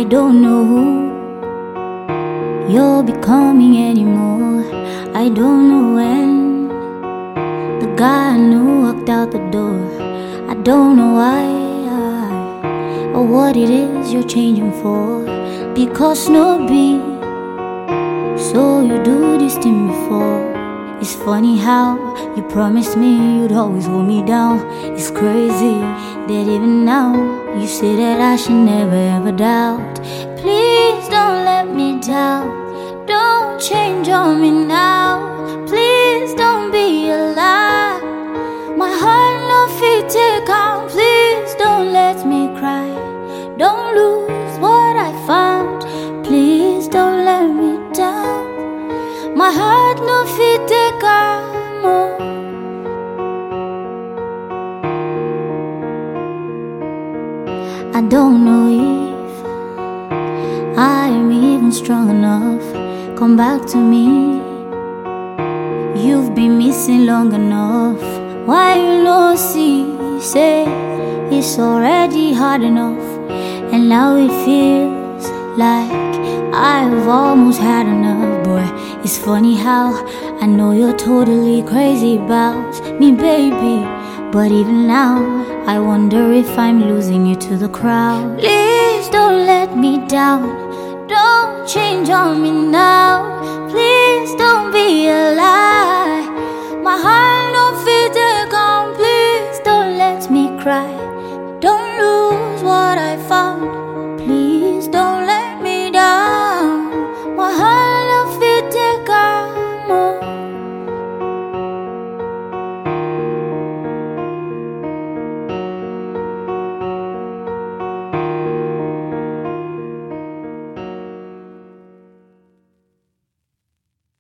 don't know who you're becoming anymore. I don't know when the guy I knew walked out the door. I don't know why or what it is you're changing for. Because no beat, so you do this thing before. It's funny how you promised me you'd always hold me down. It's crazy that even now you say that I should never ever doubt. Please don't let me down. Don't change on me now. Please don't be a lie. My heart no fit take on. Please don't let me cry. Don't lose what I found. Please don't let me down. My heart no fit take on. I don't know if I'm even strong enough. Come back to me. You've been missing long enough. Why you no see? Say it's already hard enough. And now it feels like I've almost had enough. Boy, it's funny how I know you're totally crazy about me, baby. But even now, I wonder if I'm losing you to the crowd. Please don't let me down. Don't change on me now.